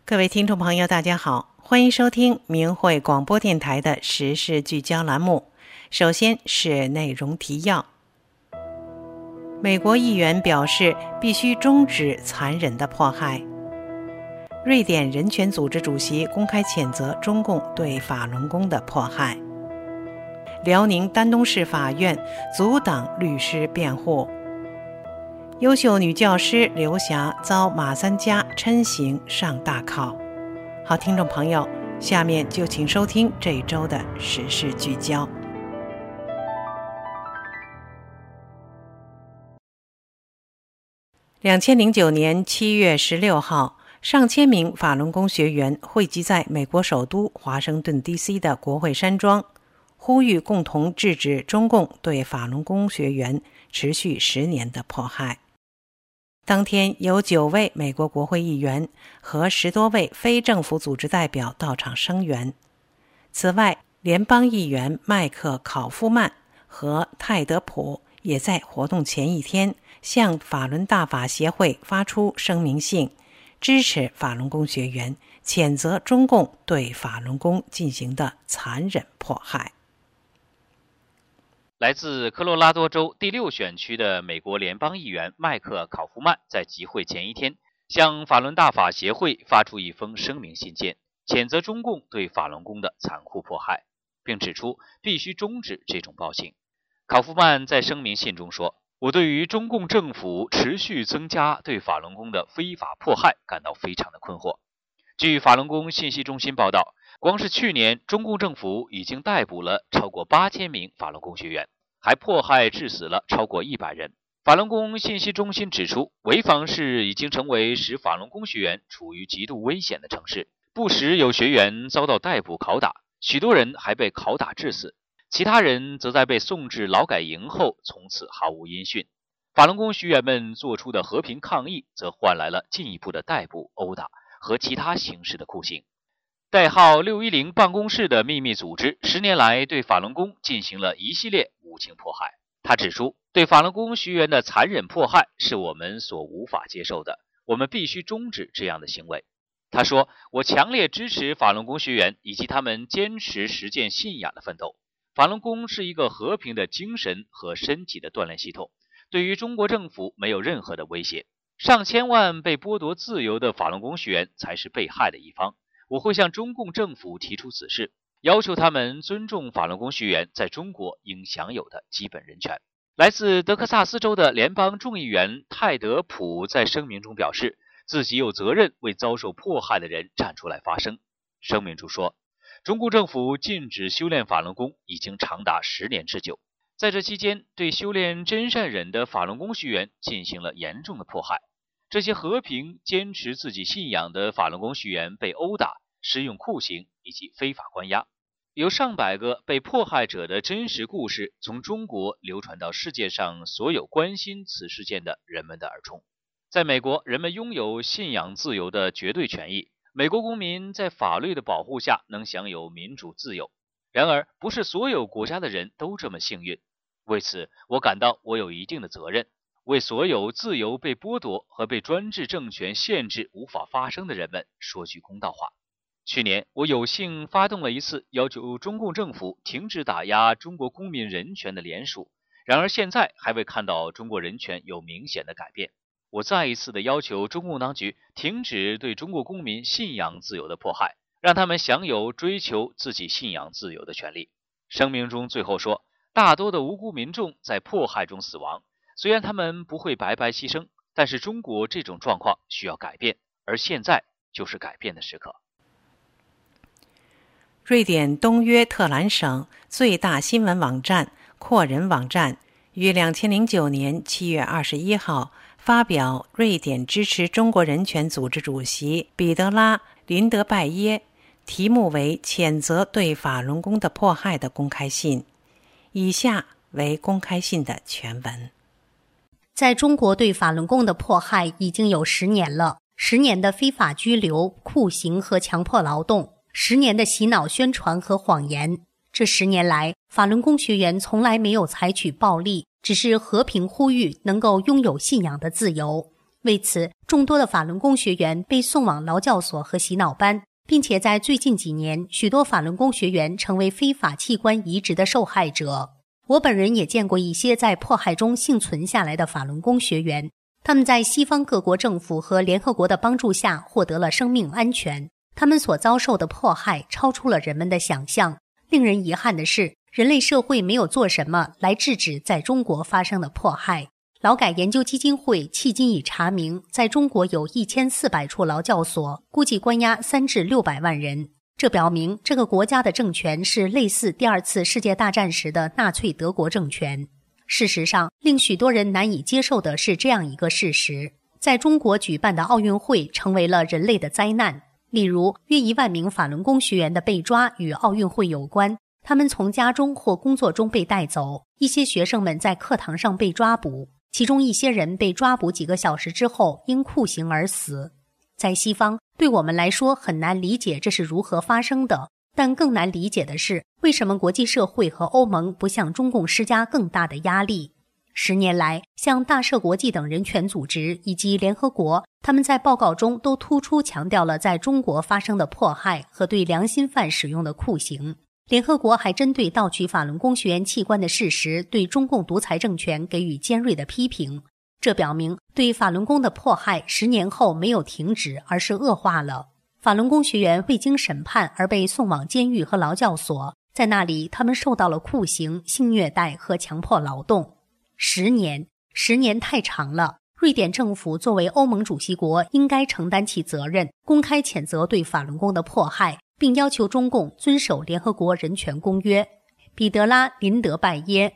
各位听众朋友大家好，欢迎收听明慧广播电台的时事聚焦栏目。首先是内容提要。美国议员表示必须终止残忍的迫害。瑞典人权组织主席公开谴责中共对法轮功的迫害。辽宁丹东市法院阻挡律师辩护。优秀女教师刘霞遭马三家嗔刑上大考。好，听众朋友，下面就请收听这一周的时事聚焦。2009年7月16号，上千名法轮功学员汇集在美国首都华盛顿 DC 的国会山庄，呼吁共同制止中共对法轮功学员持续10年的迫害。当天有9位美国国会议员和10多位非政府组织代表到场声援。此外，联邦议员麦克考夫曼和泰德普也在活动前一天向法轮大法协会发出声明信，支持法轮功学员，谴责中共对法轮功进行的残忍迫害。 来自科罗拉多州第6选区的美国联邦议员麦克考夫曼在集会前一天向法轮大法协会发出一封声明信件，谴责中共对法轮功的残酷迫害，并指出必须终止这种暴行。考夫曼在声明信中说，我对于中共政府持续增加对法轮功的非法迫害感到非常的困惑。据法轮功信息中心报道，光是去年，中共政府已经逮捕了超过8000名法轮功学员，还迫害致死了超过100人。法轮功信息中心指出，潍坊市已经成为使法轮功学员处于极度危险的城市，不时有学员遭到逮捕拷打，许多人还被拷打致死，其他人则在被送至劳改营后从此毫无音讯。法轮功学员们做出的和平抗议，则换来了进一步的逮捕、殴打和其他形式的酷刑。代号610办公室的秘密组织10年来对法轮功进行了一系列无情迫害。他指出，对法轮功学员的残忍迫害是我们所无法接受的，我们必须终止这样的行为。他说，我强烈支持法轮功学员以及他们坚持实践信仰的奋斗。法轮功是一个和平的精神和身体的锻炼系统，对于中国政府没有任何的威胁。上千万被剥夺自由的法轮功学员才是被害的一方。我会向中共政府提出此事，要求他们尊重法轮功学员在中国应享有的基本人权。来自德克萨斯州的联邦众议员泰德普在声明中表示，自己有责任为遭受迫害的人站出来发声。声明中说，中共政府禁止修炼法轮功已经长达10年之久，在这期间对修炼真善忍的法轮功学员进行了严重的迫害。这些和平坚持自己信仰的法轮功学员被殴打、施用酷刑以及非法关押。有上百个被迫害者的真实故事从中国流传到世界上所有关心此事件的人们的耳中。在美国，人们拥有信仰自由的绝对权益，美国公民在法律的保护下能享有民主自由。然而，不是所有国家的人都这么幸运。为此，我感到我有一定的责任，为所有自由被剥夺和被专制政权限制无法发声的人们说句公道话。去年，我有幸发动了一次要求中共政府停止打压中国公民人权的联署，然而现在还未看到中国人权有明显的改变。我再一次的要求中共当局停止对中国公民信仰自由的迫害，让他们享有追求自己信仰自由的权利。声明中最后说，大多的无辜民众在迫害中死亡，虽然他们不会白白牺牲，但是中国这种状况需要改变，而现在就是改变的时刻。 瑞典东约特兰省最大新闻网站扩人网站于2009年7月21号发表瑞典支持中国人权组织主席彼得拉·林德拜耶题目为谴责对法轮功的迫害的公开信。以下为公开信的全文。 在中国对法轮功的迫害已经有10年了，10年的非法拘留、酷刑和强迫劳动，10年的洗脑宣传和谎言。这10年来，法轮功学员从来没有采取暴力，只是和平呼吁能够拥有信仰的自由。 为此，众多的法轮功学员被送往劳教所和洗脑班，并且在最近几年，许多法轮功学员成为非法器官移植的受害者。我本人也见过一些在迫害中幸存下来的法轮功学员，他们在西方各国政府和联合国的帮助下获得了生命安全。他们所遭受的迫害超出了人们的想象。令人遗憾的是，人类社会没有做什么来制止在中国发生的迫害。劳改研究基金会迄今已查明，在中国有1400处劳教所，估计关押3至600万人。这表明这个国家的政权是类似第2次世界大战时的纳粹德国政权。事实上，令许多人难以接受的是这样一个事实：在中国举办的奥运会成为了人类的灾难。例如，约1万名法轮功学员的被抓与奥运会有关，他们从家中或工作中被带走，一些学生们在课堂上被抓捕，其中一些人被抓捕几个小时之后因酷刑而死。在西方，对我们来说很难理解这是如何发生的，但更难理解的是，为什么国际社会和欧盟不向中共施加更大的压力。10年来，像大赦国际等人权组织以及联合国，他们在报告中都突出强调了在中国发生的迫害和对良心犯使用的酷刑。联合国还针对盗取法轮功学员器官的事实，对中共独裁政权给予尖锐的批评。这表明对法轮功的迫害10年后没有停止，而是恶化了。法轮功学员未经审判而被送往监狱和劳教所，在那里他们受到了酷刑、性虐待和强迫劳动。10年太长了。瑞典政府作为欧盟主席国，应该承担起责任，公开谴责对法轮功的迫害，并要求中共遵守联合国人权公约。彼得拉·林德拜耶。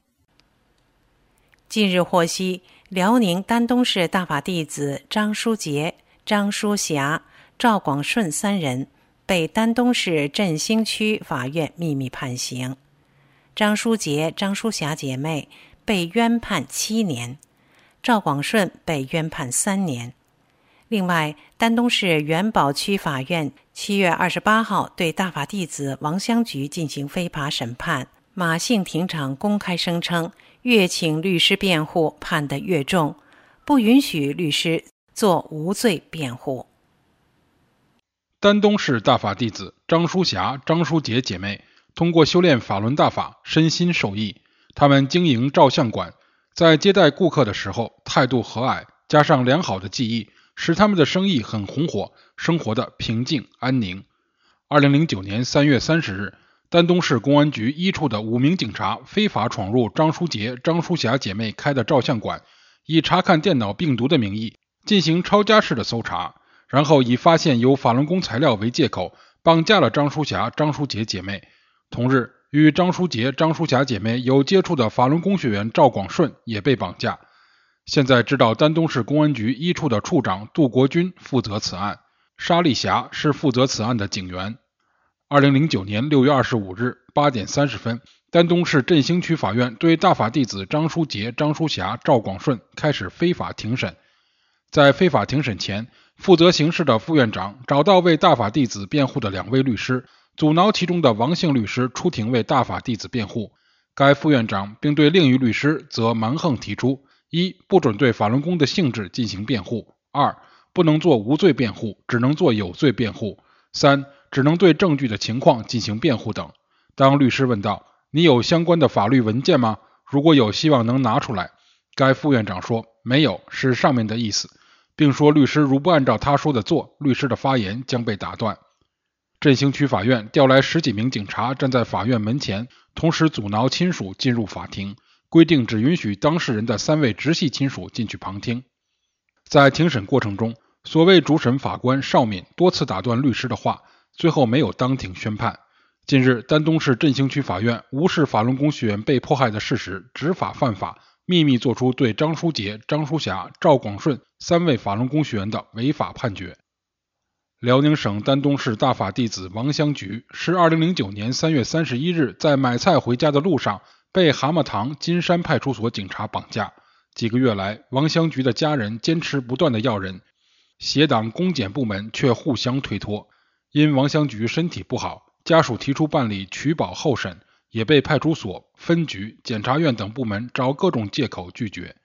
近日获悉，辽宁丹东市大法弟子张书杰、张书霞、赵广顺3人被丹东市振兴区法院秘密判刑。张书杰、张书霞姐妹被冤判7年，赵广顺被冤判3年。另外，丹东市元宝区法院7月28号对大法弟子王香菊进行非法审判。马姓庭长公开声称，越请律师辩护判得越重，不允许律师做无罪辩护。 丹东市大法弟子张书霞、张书杰姐妹通过修炼法轮大法，身心受益。他们经营照相馆，在接待顾客的时候态度和蔼，加上良好的技艺，使他们的生意很红火，生活的平静安宁。2009年3月30日，丹东市公安局1处的5名警察非法闯入张书杰、张书霞姐妹开的照相馆，以查看电脑病毒的名义进行抄家式的搜查，然后以发现有法轮功材料为借口，绑架了张书霞、张书杰姐妹。同日，与张书杰、张书霞姐妹有接触的法轮功学员赵广顺也被绑架。现在知道丹东市公安局1处的处长杜国军负责此案，沙丽霞是负责此案的警员。2009年6月25日8点30分，丹东市振兴区法院对大法弟子张书杰、张书霞、赵广顺开始非法庭审。在非法庭审前，负责刑事的副院长找到为大法弟子辩护的2位律师，阻挠其中的王姓律师出庭为大法弟子辩护。该副院长并对另一律师则蛮横提出：1. 不准对法轮功的性质进行辩护； 2. 不能做无罪辩护，只能做有罪辩护； 3. 只能对证据的情况进行辩护等。当律师问道：“你有相关的法律文件吗？如果有，希望能拿出来。”该副院长说：“没有，是上面的意思。”并说律师如不按照他说的做，律师的发言将被打断。振兴区法院调来10几名警察站在法院门前，同时阻挠亲属进入法庭，规定只允许当事人的3位直系亲属进去旁听。在庭审过程中，所谓主审法官邵敏多次打断律师的话，最后没有当庭宣判。近日，丹东市振兴区法院无视法轮功学员被迫害的事实，执法犯法，秘密作出对张书杰、张书霞、赵广顺3位法轮功学员的违法判决。辽宁省丹东市大法弟子王香菊是2009年3月31日在买菜回家的路上被蛤蟆塘金山派出所警察绑架。几个月来，王香菊的家人坚持不断的要人，协党公检部门却互相推脱。因王香菊身体不好，家属提出办理取保候审，也被派出所、分局、检察院等部门找各种借口拒绝。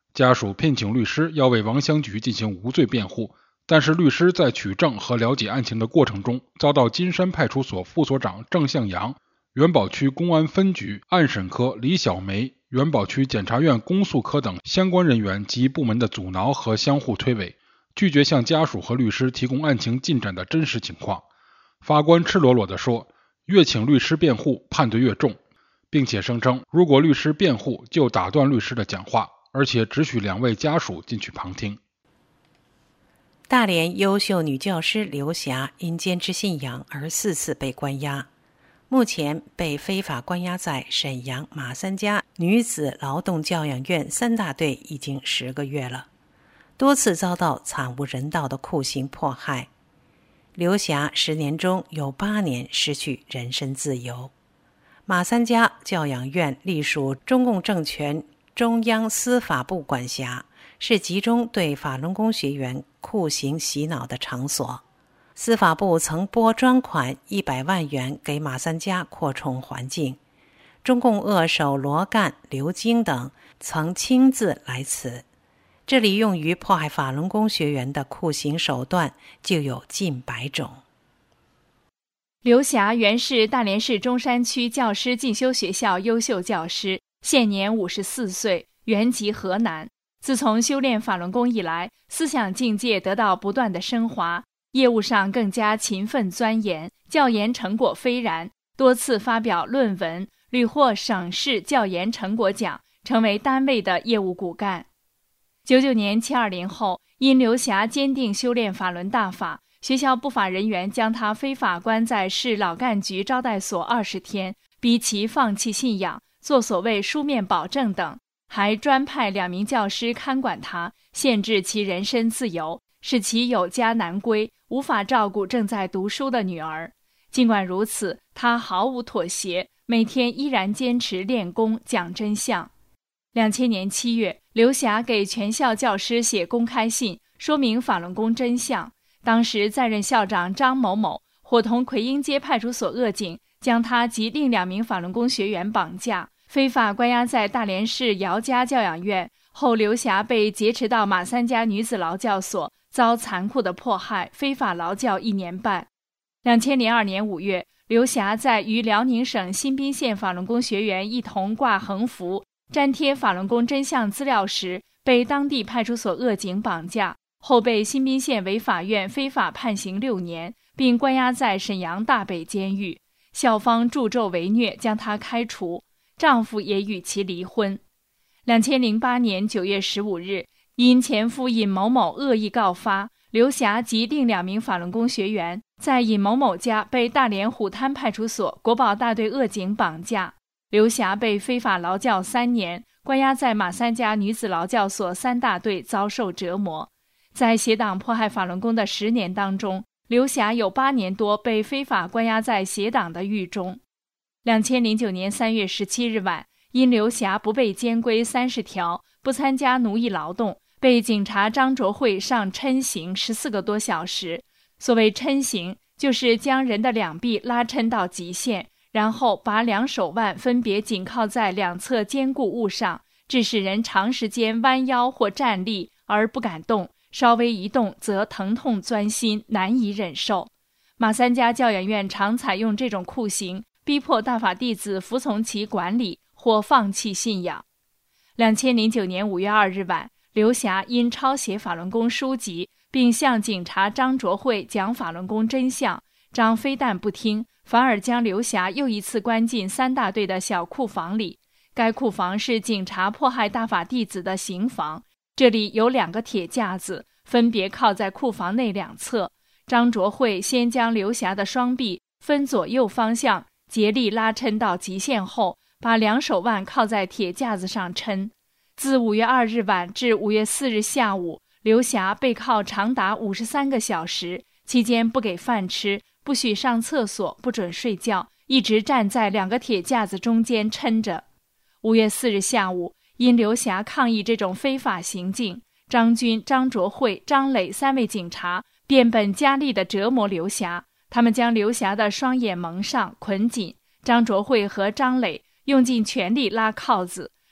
家属聘请律师要为王香菊进行无罪辩护，但是律师在取证和了解案情的过程中，遭到金山派出所副所长郑向阳、元宝区公安分局案审科李小梅、元宝区检察院公诉科等相关人员及部门的阻挠和相互推诿，拒绝向家属和律师提供案情进展的真实情况。法官赤裸裸地说，越请律师辩护，判得越重，并且声称如果律师辩护就打断律师的讲话，而且只许2位家属进去旁听。 大连优秀女教师刘霞因坚持信仰而4次被关押，目前被非法关押在沈阳马三家女子劳动教养院3大队已经10个月了，多次遭到惨无人道的酷刑迫害。刘霞10年中有8年失去人身自由。马三家教养院隶属中共政权中央司法部管辖，是集中对法轮功学员酷刑洗脑的场所。司法部曾拨专款100万元给马三家扩充环境，中共恶手罗干、刘晶等曾亲自来此。这里用于迫害法轮功学员的酷刑手段就有近100种。 刘霞原是大连市中山区教师进修学校优秀教师，现年54岁，原籍河南。自从修炼法轮功以来，思想境界得到不断的升华，业务上更加勤奋钻研，教研成果斐然，多次发表论文，屡获省市教研成果奖，成为单位的业务骨干。99年720后，因刘霞坚定修炼法轮大法，学校不法人员将他非法关在市老干局招待所20天，逼其放弃信仰，做所谓书面保证等，还专派2名教师看管他，限制其人身自由，使其有家难归，无法照顾正在读书的女儿。尽管如此，他毫无妥协，每天依然坚持练功讲真相。2000年7月，刘霞给全校教师写公开信，说明法轮功真相。当时在任校长张某某伙同奎英街派出所恶警，将他及另2名法轮功学员绑架，非法关押在大连市姚家教养院。后刘霞被劫持到马三家女子劳教所，遭残酷的迫害，非法劳教1年半。2002年5月，刘霞在与辽宁省新宾县法轮功学员一同挂横幅粘贴法轮功真相资料时，被当地派出所恶警绑架，后被新宾县委法院非法判刑6年，并关押在沈阳大北监狱。校方助纣为虐，将她开除，丈夫也与其离婚。2008年9月15日，因前夫尹某某恶意告发，刘霞及另2名法轮功学员在尹某某家被大连虎滩派出所国保大队恶警绑架。刘霞被非法劳教3年，关押在马三家女子劳教所3大队，遭受折磨。在协党迫害法轮功的10年当中，刘霞有8年多被非法关押在协党的狱中。2009年3月17日晚，因刘霞不被监规30条，不参加奴役劳动，被警察张卓慧上抻刑14个多小时。所谓抻刑，就是将人的2臂拉抻到极限，然后把2手腕分别紧靠在2侧坚固物上，致使人长时间弯腰或站立而不敢动，稍微一动则疼痛钻心，难以忍受。马三家教养院常采用这种酷刑，逼迫大法弟子服从其管理或放弃信仰。2009年5月2日晚，刘霞因抄写法轮功书籍，并向警察张卓慧讲法轮功真相，张非但不听，反而将刘霞又一次关进3大队的小库房里。该库房是警察迫害大法弟子的刑房，这里有2个铁架子，分别靠在库房内2侧。张卓慧先将刘霞的双臂分左右方向竭力拉抻到极限后，把2手腕靠在铁架子上抻。自5月2日晚至5月4日下午，刘霞被铐长达53个小时，期间不给饭吃，不许上厕所，不准睡觉，一直站在2个铁架子中间抻着。5月4日下午，因刘霞抗议这种非法行径，张军、张卓慧、张磊3位警察变本加厉地折磨刘霞。他们将刘霞的双眼蒙上，捆紧。张卓慧和张磊用尽全力拉铐子，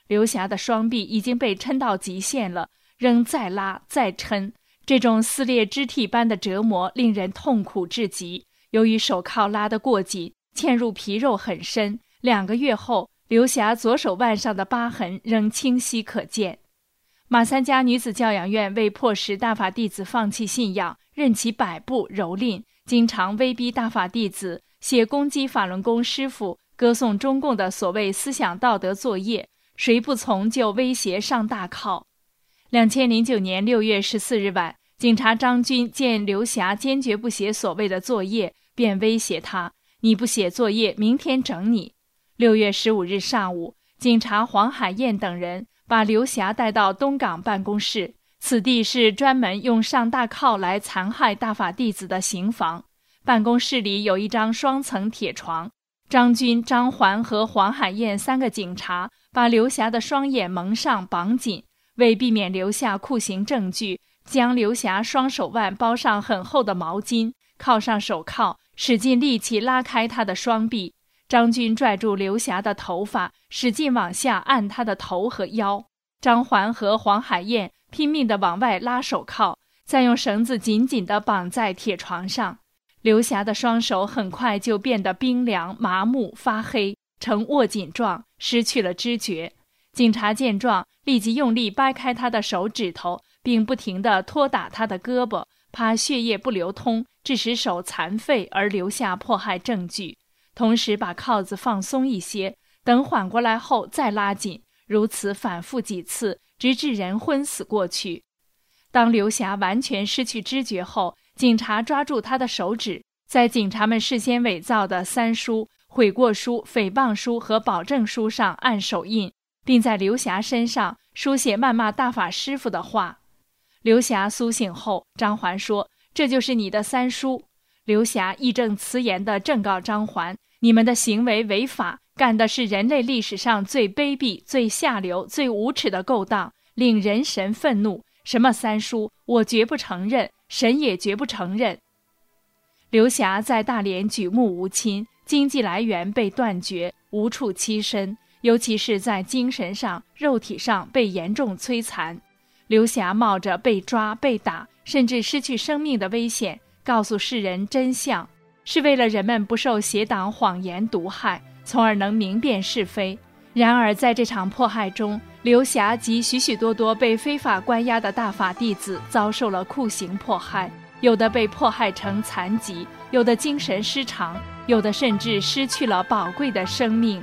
刘霞的双臂已经被抻到极限了，仍再拉再抻，这种撕裂肢体般的折磨令人痛苦至极。由于手铐拉得过紧，嵌入皮肉很深，2个月后，刘霞左手腕上的疤痕仍清晰可见。马三家女子教养院为迫使大法弟子放弃信仰，任其摆布蹂躏，经常威逼大法弟子写攻击法轮功师父、歌颂中共的所谓思想道德作业，谁不从就威胁上大铐。2009年6月14日晚，警察张军见刘霞坚决不写所谓的作业，便威胁他：你不写作业，明天整你。6月15日上午，警察黄海燕等人把刘霞带到东港办公室，此地是专门用上大铐来残害大法弟子的刑房。办公室里有一张双层铁床，张军、张环和黄海燕3个警察把刘霞的双眼蒙上绑紧，为避免留下酷刑证据，将刘霞双手腕包上很厚的毛巾，铐上手铐，使尽力气拉开她的双臂。张军拽住刘霞的头发，使劲往下按她的头和腰。张环和黄海燕拼命地往外拉手铐，再用绳子紧紧地绑在铁床上。刘霞的双手很快就变得冰凉、麻木、发黑，呈握紧状，失去了知觉。警察见状，立即用力掰开她的手指头，并不停地拖打她的胳膊，怕血液不流通，致使手残废而留下迫害证据。同时把铐子放松一些，等缓过来后再拉紧，如此反复几次，直至人昏死过去。当刘霞完全失去知觉后，警察抓住她的手指，在警察们事先伪造的3书、悔过书、诽谤书和保证书上按手印，并在刘霞身上书写谩骂大法师父的话。刘霞苏醒后，张环说：“这就是你的3书。”刘霞义正辞严地正告张环：“你们的行为违法，干的是人类历史上最卑鄙、最下流、最无耻的勾当，令人神愤怒。什么3书，我绝不承认，神也绝不承认。”刘霞在大连举目无亲，经济来源被断绝，无处栖身，尤其是在精神上、肉体上被严重摧残。刘霞冒着被抓、被打，甚至失去生命的危险，告诉世人真相，是为了人们不受邪党谎言毒害，从而能明辨是非。然而在这场迫害中，刘霞及许许多多被非法关押的大法弟子遭受了酷刑迫害，有的被迫害成残疾，有的精神失常，有的甚至失去了宝贵的生命。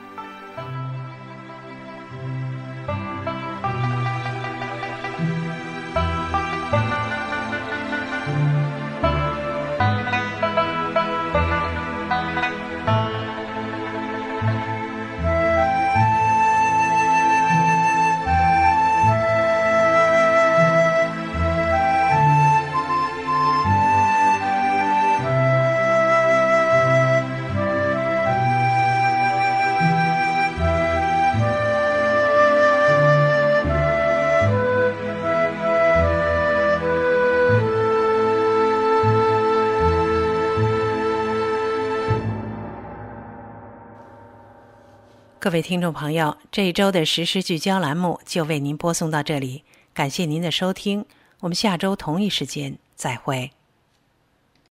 各位听众朋友，这一周的时事聚焦栏目就为您播送到这里，感谢您的收听，我们下周同一时间再会。